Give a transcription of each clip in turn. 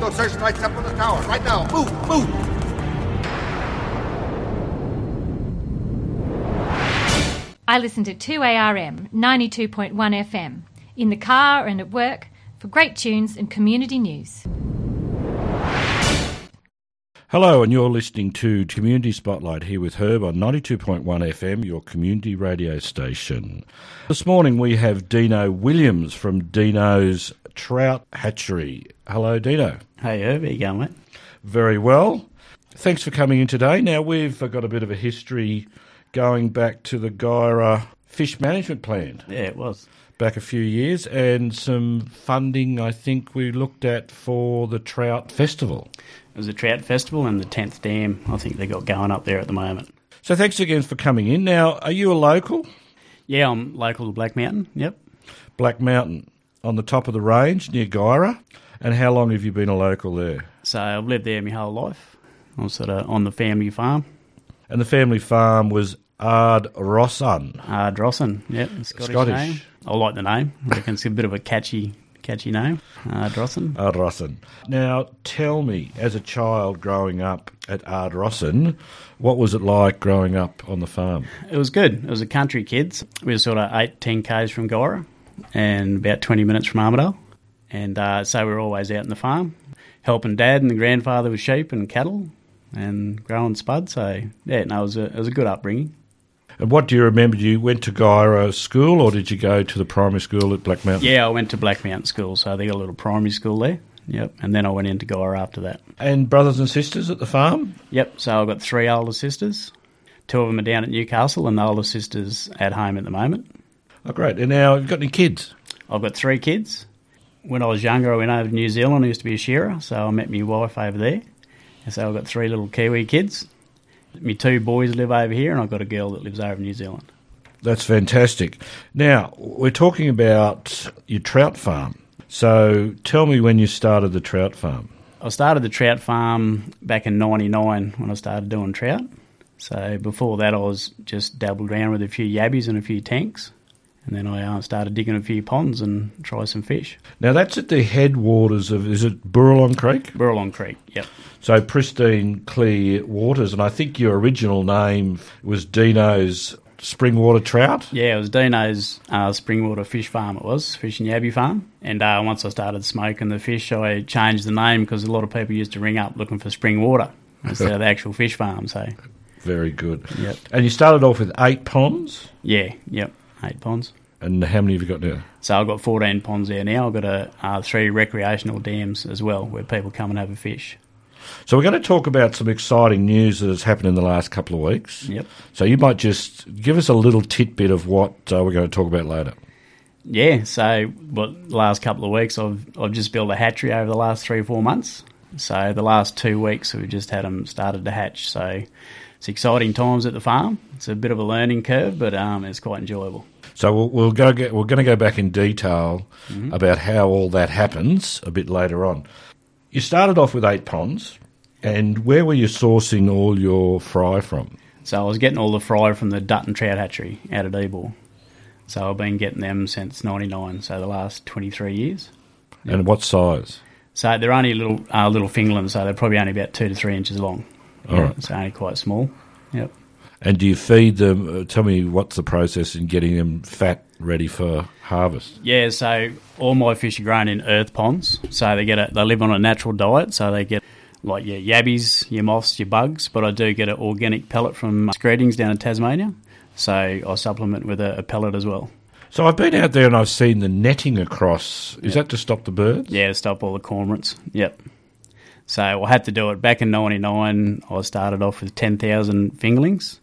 those searchlights up on the tower. Right now. Move. I listen to 2ARM 92.1 FM in the car and at work for great tunes and community news. Hello, and you're listening to Community Spotlight here with Herb on 92.1 FM, your community radio station. This morning we have Dino Williams from Dino's Trout Hatchery. Hello, Dino. Hey, Herb, how you going, mate? Very well. Thanks for coming in today. Now, we've got a bit of a history going back to the Guyra Fish Management Plan. Yeah, it was. Back a few years, and some funding I think we looked at for the Trout Festival. It was a trout festival and the 10th dam I think they got going up there at the moment. So thanks again for coming in. Now, are you a local? Yeah, I'm local to Black Mountain, yep. Black Mountain, on the top of the range near Guyra. And how long have you been a local there? So I've lived there my whole life. I was sort of on the family farm. And the family farm was Ardrossan. Ardrossan, yep, Scottish name. I like the name. I reckon it's a bit of a catchy name, Ardrossan. Ardrossan. Now, tell me, as a child growing up at Ardrossan, what was it like growing up on the farm? It was good. It was a country kids. We were sort of 10 k's from Guyra and about 20 minutes from Armidale. And so we were always out in the farm, helping Dad and the grandfather with sheep and cattle and growing spud. So, yeah, no, it was a good upbringing. And what do you remember? You went to Guyra school, or did you go to the primary school at Black Mountain? Yeah, I went to Black Mountain School, so they got a little primary school there. Yep, and then I went into Guyra after that. And brothers and sisters at the farm? Yep, so I've got 3 older sisters. 2 of them are down at Newcastle, and the older sister's at home at the moment. Oh, great. And now, have you got any kids? I've got 3 kids. When I was younger, I went over to New Zealand. I used to be a shearer, so I met my wife over there. And so I've got 3 little Kiwi kids. My 2 boys live over here, and I've got a girl that lives over in New Zealand. That's fantastic. Now, we're talking about your trout farm. So tell me when you started the trout farm. I started the trout farm back in 99 when I started doing trout. So before that, I was just dabbled around with a few yabbies and a few tanks. And then I started digging a few ponds and try some fish. Now, that's at the headwaters of, is it Burralong Creek? Burralong Creek, yep. So pristine, clear waters. And I think your original name was Dino's Springwater Trout? Yeah, it was Dino's Springwater Fish Farm, it was, Fish and Yabby Farm. And once I started smoking the fish, I changed the name because a lot of people used to ring up looking for spring water instead of the actual fish farm. So very good. Yep. And you started off with 8 ponds? Yeah, yep, 8 ponds. And how many have you got now? So I've got 14 ponds there now. I've got 3 recreational dams as well where people come and have a fish. So we're going to talk about some exciting news that has happened in the last couple of weeks. Yep. So you might just give us a little tidbit of what we're going to talk about later. Yeah, so the last couple of weeks I've just built a hatchery over the last 3 or 4 months. So the last 2 weeks we've just had them started to hatch. So it's exciting times at the farm. It's a bit of a learning curve, but it's quite enjoyable. So we're going to go back in detail about how all that happens a bit later on. You started off with 8 ponds, and where were you sourcing all your fry from? So I was getting all the fry from the Dutton Trout Hatchery out of Ebor. So I've been getting them since 99, so the last 23 years. Yep. And what size? So they're only little fingerlings, so they're probably only about 2 to 3 inches long. All right. So only quite small. Yep. And do you feed them? Tell me what's the process in getting them fat, ready for harvest? Yeah, so all my fish are grown in earth ponds. So they live on a natural diet. So they get like your yabbies, your moths, your bugs. But I do get an organic pellet from Screedings down in Tasmania. So I supplement with a pellet as well. So I've been out there and I've seen the netting across. Is that to stop the birds? Yeah, to stop all the cormorants. Yep. So I had to do it back in 99. I started off with 10,000 fingerlings.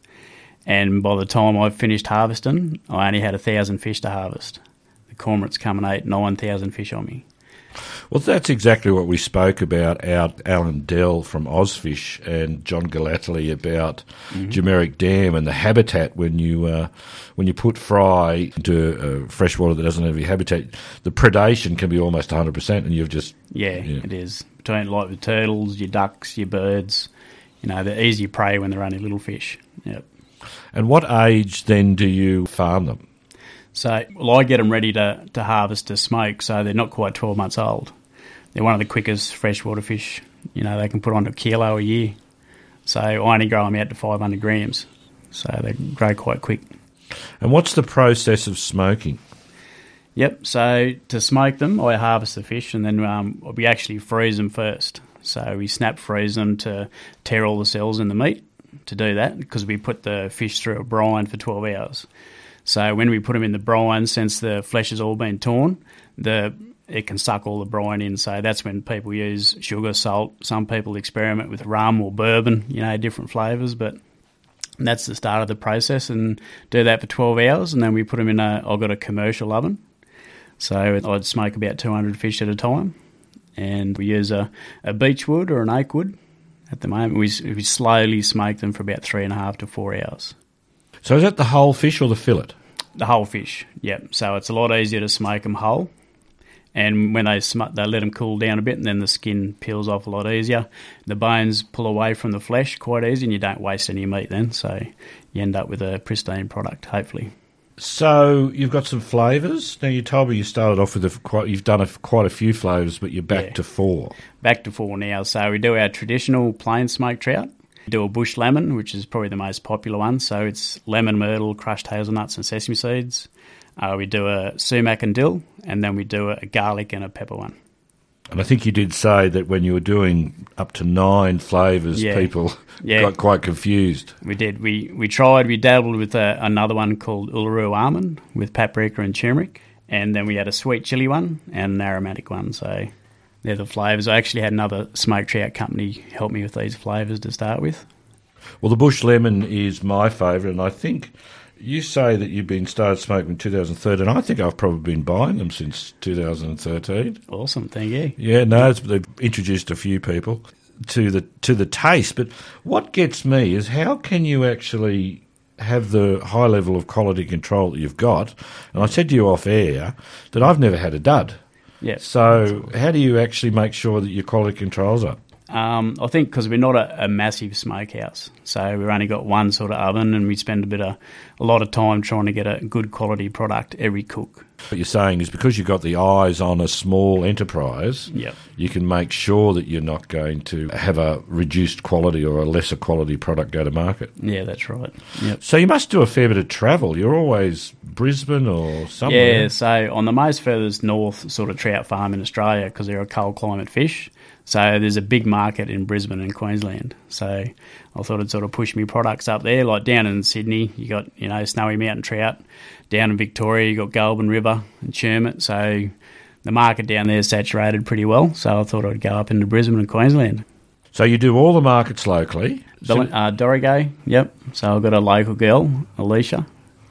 And by the time I finished harvesting, I only had 1,000 fish to harvest. The cormorants come and ate 9,000 fish on me. Well, that's exactly what we spoke about out Alan Dell from Ozfish and John Galately about Jumeric Dam and the habitat when you put fry into freshwater that doesn't have any habitat, the predation can be almost 100%, and you've just... Yeah, it is. Between like the turtles, your ducks, your birds, they're easy prey when they're only little fish. Yep. And what age then do you farm them? So, I get them ready to harvest to smoke, so they're not quite 12 months old. they're one of the quickest freshwater fish. They can put on a kilo a year. So I only grow them out to 500 grams. So they grow quite quick. And what's the process of smoking? Yep, so to smoke them, I harvest the fish and then we actually freeze them first. So we snap freeze them to tear all the cells in the meat to do that, because we put the fish through a brine for 12 hours. So when we put them in the brine, since the flesh has all been torn, it can suck all the brine in. So that's when people use sugar, salt. Some people experiment with rum or bourbon, different flavours, but that's the start of the process, and do that for 12 hours, and then we put them in I've got a commercial oven. So I'd smoke about 200 fish at a time, and we use a beechwood or an oak wood. At the moment, we slowly smoke them for about 3.5 to 4 hours. So is that the whole fish or the fillet? The whole fish, yep. So it's a lot easier to smoke them whole. And when they let them cool down a bit, and then the skin peels off a lot easier. The bones pull away from the flesh quite easy, and you don't waste any meat then. So you end up with a pristine product, hopefully. So you've got some flavours. Now, you told me you started off with you've done quite a few flavours, but you're back to 4. Back to 4 now. So we do our traditional plain smoked trout. We do a bush lemon, which is probably the most popular one. So it's lemon, myrtle, crushed hazelnuts and sesame seeds. We do a sumac and dill, and then we do a garlic and a pepper one. And I think you did say that when you were doing up to 9 flavours, people got quite confused. We did. We tried. We dabbled with another one called Uluru almond with paprika and turmeric, and then we had a sweet chili one and an aromatic one. So they're the flavours. I actually had another smoked trout company help me with these flavours to start with. Well, the bush lemon is my favourite, and I think you say that you've started smoking in 2013. I think I've probably been buying them since 2013. Awesome, thank you. Yeah, no, they've introduced a few people to the taste. But what gets me is, how can you actually have the high level of quality control that you've got? And I said to you off air that I've never had a dud. Yeah. So how do you actually make sure that your quality control's up? I think because we're not a massive smokehouse, so we've only got one sort of oven, and we spend a lot of time trying to get a good quality product every cook. What you're saying is, because you've got the eyes on a small enterprise, you can make sure that you're not going to have a reduced quality or a lesser quality product go to market. Yeah, that's right. Yep. So you must do a fair bit of travel. You're always Brisbane or somewhere. Yeah, so on the most furthest north sort of trout farm in Australia, because they're a cold climate fish, so there's a big market in Brisbane and Queensland. So I thought it'd sort of push me products up there. Like down in Sydney, you got, snowy mountain trout. Down in Victoria, you got Goulburn River and Shermit. So the market down there is saturated pretty well. So I thought I'd go up into Brisbane and Queensland. So you do all the markets locally? Dorrigo, yep. So I've got a local girl, Alicia.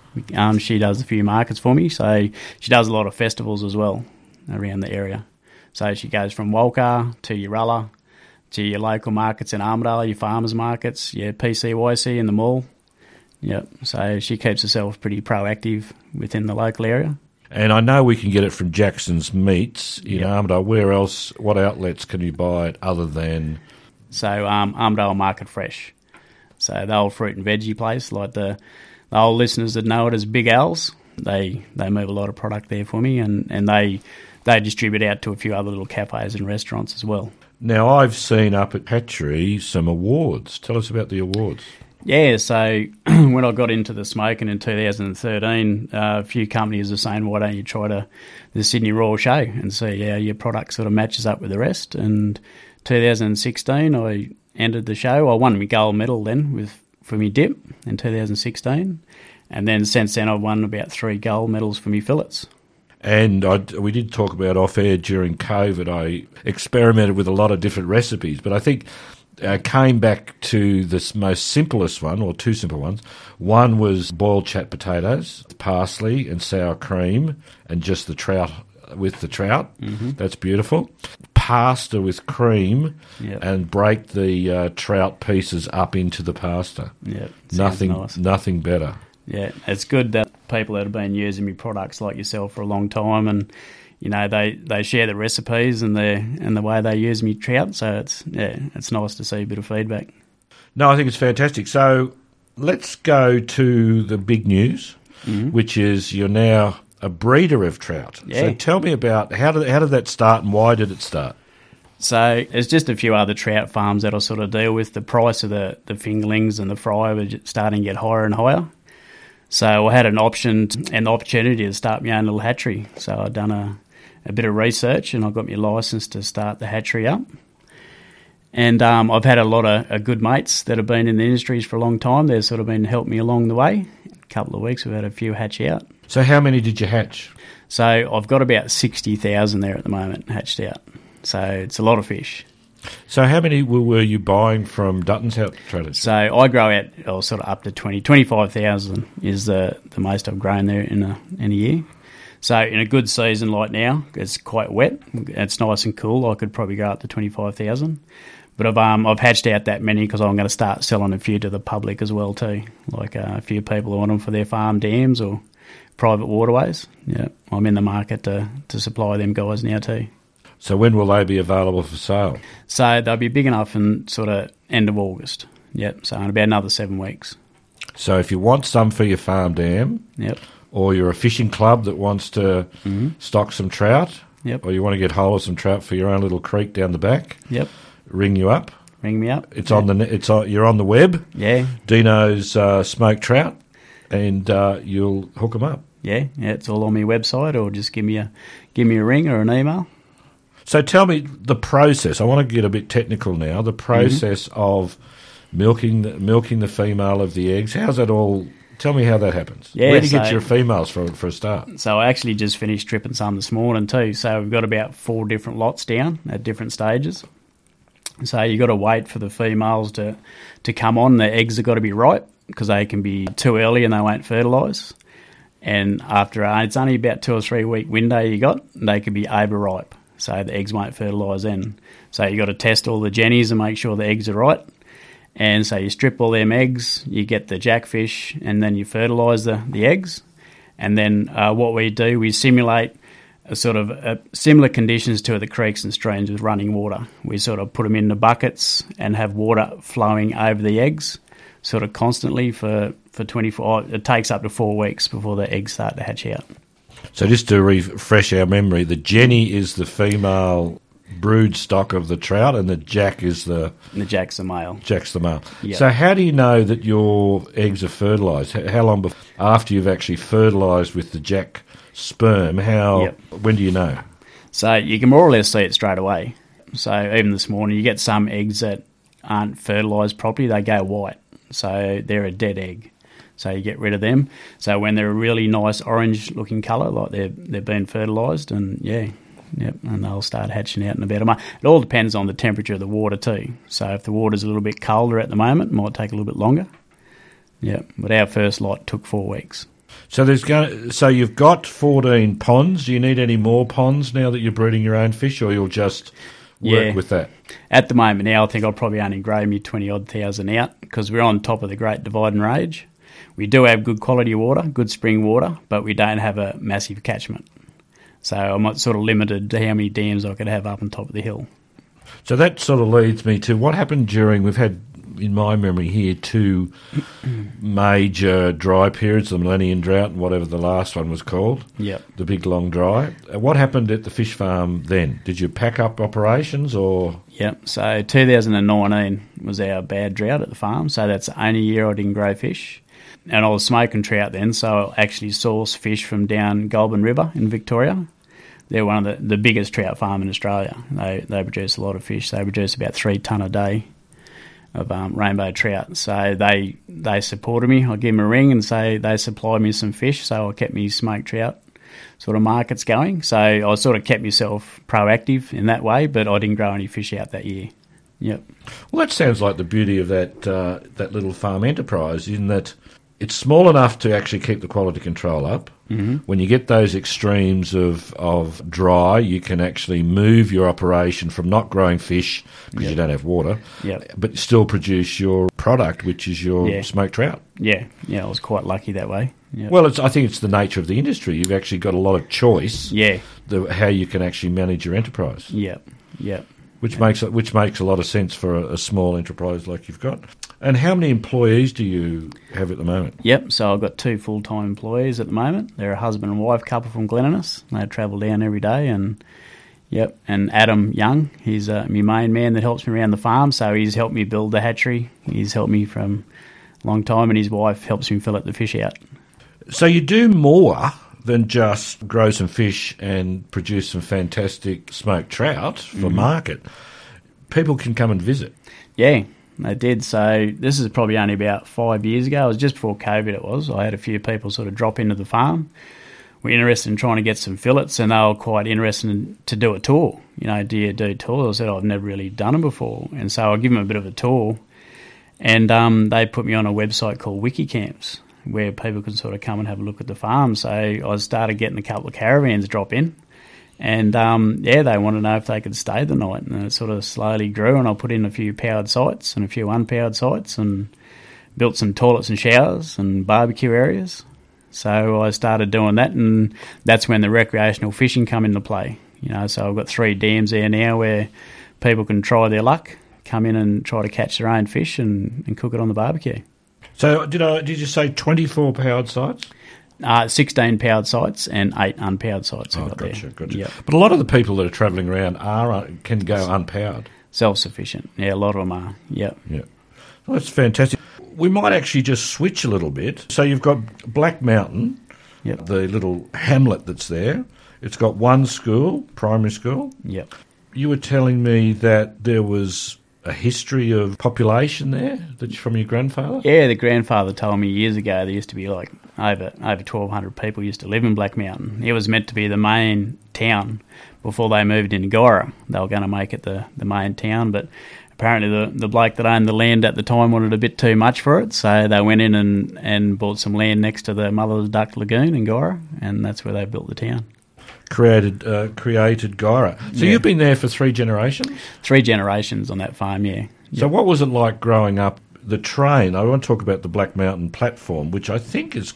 She does a few markets for me. So she does a lot of festivals as well around the area. So she goes from Walcar to Uralla to your local markets in Armidale, your farmers markets, your PCYC in the mall. Yep. So she keeps herself pretty proactive within the local area. And I know we can get it from Jackson's Meats in Armidale. Where else, what outlets can you buy it other than? So Armidale Market Fresh. So the old fruit and veggie place, like the old listeners that know it as Big Al's, they move a lot of product there for me, and they distribute out to a few other little cafes and restaurants as well. Now, I've seen up at Hatchery some awards. Tell us about the awards. Yeah, so when I got into the smoking in 2013, a few companies are saying, why don't you try the Sydney Royal Show and see how your product sort of matches up with the rest. And 2016, I entered the show. I won my gold medal then for my dip in 2016. And then since then, I've won about 3 gold medals for my fillets. And we did talk about off-air during COVID. I experimented with a lot of different recipes, but I think came back to the most simplest one, or 2 simple ones. One was boiled chat potatoes, parsley and sour cream, and just the trout with the trout. Mm-hmm. That's beautiful. Pasta with cream, and break the trout pieces up into the pasta. Yeah, nothing better. Yeah, it's good that people that have been using my products like yourself for a long time, and they share the recipes and the way they use me trout. So it's nice to see a bit of feedback. No, I think it's fantastic. So let's go to the big news, which is you're now a breeder of trout. Yeah. So tell me about how did that start and why did it start? So there's just a few other trout farms that I sort of deal with. The price of the fingerlings and the fry were starting to get higher and higher. So I had an option and the opportunity to start my own little hatchery. So I'd done a bit of research and I got my licence to start the hatchery up. And I've had a lot of good mates that have been in the industries for a long time. They've sort of been helping me along the way. A couple of weeks we've had a few hatch out. So how many did you hatch? So I've got about 60,000 there at the moment hatched out. So it's a lot of fish. So how many were you buying from Dutton's Out Traders? So I grow out sort of up to 25,000 is the most I've grown there in a year. So in a good season like now, it's quite wet. It's nice and cool. I could probably go up to 25,000. But I've hatched out that many because I'm going to start selling a few to the public as well too. Like a few people who want them for their farm dams or private waterways. Yeah, I'm in the market to supply them guys now too. So when will they be available for sale? So they'll be big enough in sort of end of August. Yep, so in about another 7 weeks. So if you want some for your farm dam, yep, or you're a fishing club that wants to stock some trout, yep, or you want to get hold of some trout for your own little creek down the back, yep, ring you up. Ring me up. It's on the you're on the web. Yeah. Dino's smoked trout, and you'll hook them up. Yeah, it's all on my website, or just give me a ring or an email. So tell me the process. I want to get a bit technical now. The process of milking the female of the eggs. How's that all? Tell me how that happens. Yeah, where do you get your females for a start? So I actually just finished tripping some this morning too. So we've got about 4 different lots down at different stages. So you've got to wait for the females to come on. The eggs have got to be ripe because they can be too early and they won't fertilise. And after it's only about 2 or 3 week window you got, they could be over-ripe. So the eggs won't fertilise then. So you got to test all the jennies and make sure the eggs are right. And so you strip all them eggs, you get the jackfish, and then you fertilise the eggs. And then what we do, we simulate a sort of similar conditions to the creeks and streams with running water. We sort of put them in the buckets and have water flowing over the eggs sort of constantly for 24. It takes up to 4 weeks before the eggs start to hatch out. So just to refresh our memory, the jenny is the female brood stock of the trout, and the jack is the... And the jack's the male. Jack's the male. Yep. So how do you know that your eggs are fertilised? How long after you've actually fertilised with the jack sperm, when do you know? So you can more or less see it straight away. So even this morning, you get some eggs that aren't fertilised properly, they go white. So they're a dead egg. So you get rid of them. So when they're a really nice orange-looking colour, like they've been fertilised, and and they'll start hatching out in about a month. It all depends on the temperature of the water too. So if the water's a little bit colder at the moment, it might take a little bit longer. Yeah, but our first lot took 4 weeks. So you've got 14 ponds. Do you need any more ponds now that you're breeding your own fish, or you'll just work with that? At the moment now, I think I'll probably only grow me 20-odd thousand out because we're on top of the Great Divide and Range. We do have good quality water, good spring water, but we don't have a massive catchment. So I'm sort of limited to how many dams I could have up on top of the hill. So that sort of leads me to what happened we've had, in my memory here, 2 major dry periods, the Millennium Drought and whatever the last one was called. Yep. The big long dry. What happened at the fish farm then? Did you pack up operations or...? Yep. So 2019 was our bad drought at the farm. So that's the only year I didn't grow fish. And I was smoking trout then, so I actually sourced fish from down Goulburn River in Victoria. They're one of the biggest trout farm in Australia. They produce a lot of fish. They produce about 3 tonne a day of rainbow trout. So they supported me. I give them a ring and say they supplied me some fish, so I kept me smoked trout sort of markets going. So I sort of kept myself proactive in that way, but I didn't grow any fish out that year. Yep. Well, that sounds like the beauty of that little farm enterprise, in that it's small enough to actually keep the quality control up. Mm-hmm. When you get those extremes of dry, you can actually move your operation from not growing fish because you don't have water, but still produce your product, which is your smoked trout. Yeah, I was quite lucky that way. Yep. Well, I think it's the nature of the industry. You've actually got a lot of choice. Yeah, how you can actually manage your enterprise. Yep. Which makes a lot of sense for a small enterprise like you've got. And how many employees do you have at the moment? Yep, so I've got 2 full-time employees at the moment. They're a husband and wife couple from Glen Innes. They travel down every day, and Yep, and Adam Young, he's my main man that helps me around the farm, so he's helped me build the hatchery. He's helped me from a long time, and his wife helps me fillet the fish out. So you do more than just grow some fish and produce some fantastic smoked trout for market. People can come and visit. Yeah, they did. So this is probably only about 5 years ago. It was just before COVID it was. I had a few people sort of drop into the farm. We're interested in trying to get some fillets, and they were quite interested to do a tour. You know, do you do tours? I said, I've never really done them before. And so I give them a bit of a tour. And they put me on a website called Wikicamps, where people can sort of come and have a look at the farm. So I started getting a couple of caravans drop in. And, they wanted to know if they could stay the night. And it sort of slowly grew, and I put in a few powered sites and a few unpowered sites and built some toilets and showers and barbecue areas. So I started doing that, and that's when the recreational fishing come into play. You know, so I've got 3 dams there now where people can try their luck, come in and try to catch their own fish and cook it on the barbecue. So did you say 24 powered sites? 16 powered sites and 8 unpowered sites. Gotcha. Yep. But a lot of the people that are travelling around can go unpowered. Self-sufficient. Yeah, a lot of them are. Yep. Yeah. Well, that's fantastic. We might actually just switch a little bit. So you've got Black Mountain, Yep. the little hamlet that's there. It's got one school, primary school. Yep. You were telling me that there was a history of population there from your grandfather? Yeah, the grandfather told me years ago there used to be like over 1,200 people used to live in Black Mountain. It was meant to be the main town before they moved into Gora. They were going to make it the main town, but apparently the bloke that owned the land at the time wanted a bit too much for it, so they went in and bought some land next to the Mother's Duck Lagoon in Gora, and that's where they built the town. Created Gora. So Yeah. you've been there for 3 generations? 3 generations on that farm, yeah. So what was it like growing up? The train, I want to talk about the Black Mountain platform, which I think is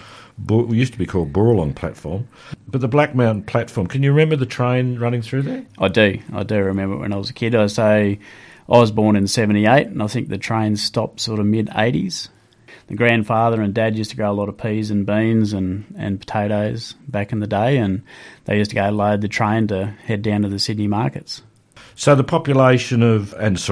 used to be called Burralong platform. But the Black Mountain platform, can you remember the train running through there? I do remember when I was a kid. I was born in 78, and I think the train stopped sort of mid-80s. The grandfather and dad used to grow a lot of peas and beans and potatoes back in the day, and they used to go load the train to head down to the Sydney markets. So the population of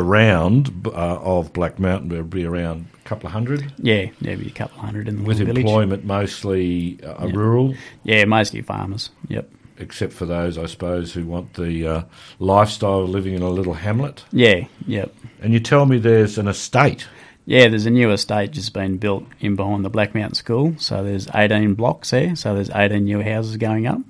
Black Mountain would be around a couple of hundred? Yeah, there'd be a couple of hundred in the With little village. employment mostly rural? Yeah, mostly farmers, yep. Except for those, I suppose, who want the lifestyle of living in a little hamlet? Yeah, yep. And you tell me there's an estate? Yeah, there's a new estate just been built in behind the Black Mountain School. So there's 18 blocks there. So there's 18 new houses going up.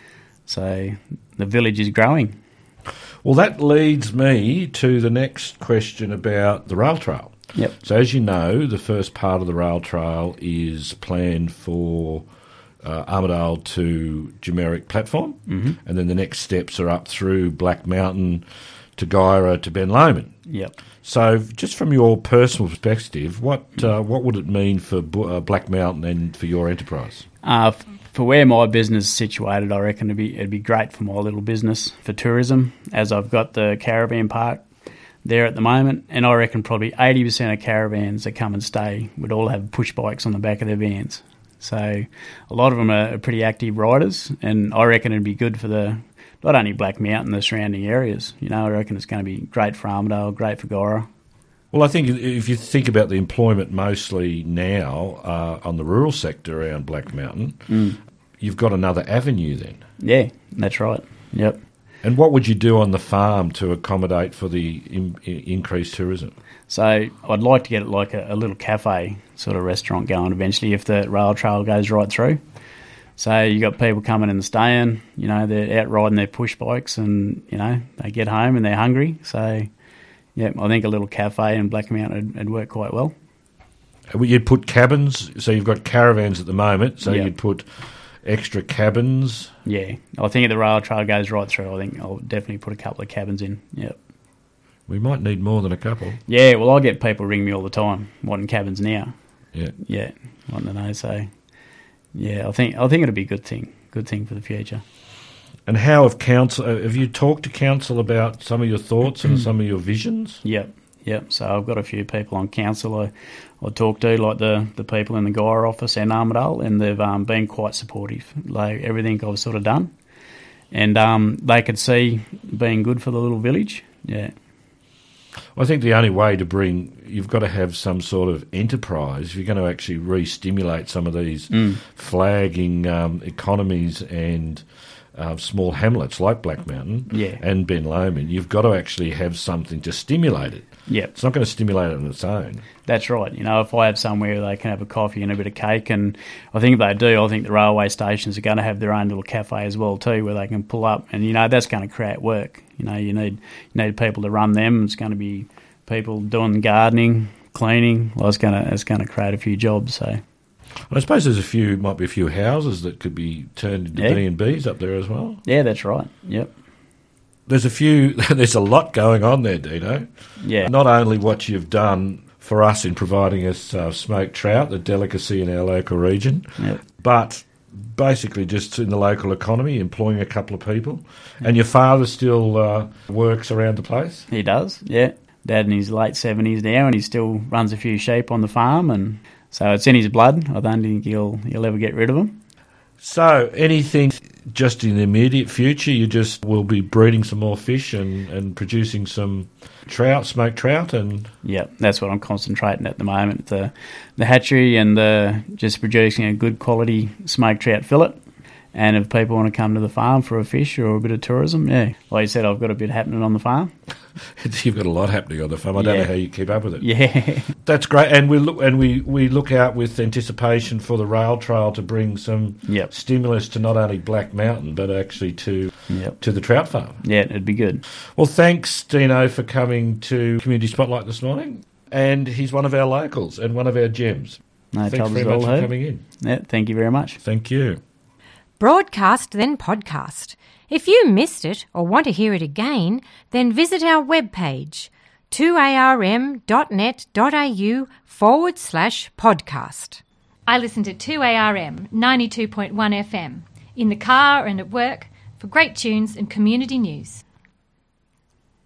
So the village is growing. Well, that leads me to the next question about the rail trail. Yep. So as you know, the first part of the rail trail is planned for Armidale to Jumeric platform. Mm-hmm. And then the next steps are up through Black Mountain to Guyra to Ben Lomond. Yep. So, just from your personal perspective, what would it mean for Black Mountain and for your enterprise? For where my business is situated, I reckon it'd be great for my little business for tourism, as I've got the caravan park there at the moment, and I reckon probably 80% of caravans that come and stay would all have push bikes on the back of their vans. So, a lot of them are pretty active riders, and I reckon it'd be good for not only Black Mountain, the surrounding areas. You know, I reckon it's going to be great for Armidale, great for Guyra. Well, I think if you think about the employment mostly now on the rural sector around Black Mountain, you've got another avenue then. Yeah, that's right. Yep. And what would you do on the farm to accommodate for the increased tourism? So I'd like to get it like a little cafe sort of restaurant going eventually if the rail trail goes right through. So you got people coming and staying, you know, they're out riding their push bikes and, you know, they get home and they're hungry. So, yeah, I think a little cafe in Black Mountain would work quite well. You'd put cabins, so you've got caravans at the moment, so Yep. you'd put extra cabins. Yeah, I think if the rail trail goes right through, I think I'll definitely put a couple of cabins in, yep. We might need more than a couple. Yeah, well, I get people ring me all the time wanting cabins now. Yeah. Yeah, wanting to know, so... Yeah, I think it'll be a good thing for the future. And how have you talked to council about some of your thoughts and some of your visions? Yep. So I've got a few people on council I talk to, like the people in the Guyra office and Armidale, and they've been quite supportive. Like everything I've sort of done, and they could see being good for the little village. Yeah. I think the only way you've got to have some sort of enterprise. If you're going to actually re-stimulate some of these flagging economies and small hamlets like Black Mountain and Ben Lomond, you've got to actually have something to stimulate it. Yep. It's not going to stimulate it on its own. That's right. If I have somewhere they can have a coffee and a bit of cake, and I think if they do, I think the railway stations are going to have their own little cafe as well too, where they can pull up, and that's going to create work. You need people to run them. It's going to be people doing gardening, cleaning. Well, it's going to create a few jobs. So I suppose might be a few houses that could be turned into B&Bs up there as well. Yeah, that's right. Yep. There's a lot going on there, Dino. Yeah. Not only what you've done for us in providing us smoked trout, the delicacy in our local region, but basically just in the local economy, employing a couple of people. And your father still works around the place? He does, yeah. Dad in his late 70s now, and he still runs a few sheep on the farm, and so it's in his blood. I don't think he'll ever get rid of them. So, anything just in the immediate future, you just will be breeding some more fish and producing some trout, smoked trout? Yeah, that's what I'm concentrating at the moment. The hatchery and just producing a good quality smoked trout fillet. And if people want to come to the farm for a fish or a bit of tourism, like you said, I've got a bit happening on the farm. You've got a lot happening on the farm. I don't know how you keep up with it. Yeah, that's great. And we look out with anticipation for the rail trail to bring some stimulus to not only Black Mountain but actually to the trout farm. Yeah, it'd be good. Well, thanks, Dino, for coming to Community Spotlight this morning. And he's one of our locals and one of our gems. No, thanks very much for coming in. Yeah, thank you very much. Thank you. Broadcast, then podcast. If you missed it or want to hear it again, then visit our webpage 2arm.net.au/podcast. I listen to 2ARM 92.1 FM in the car and at work for great tunes and community news.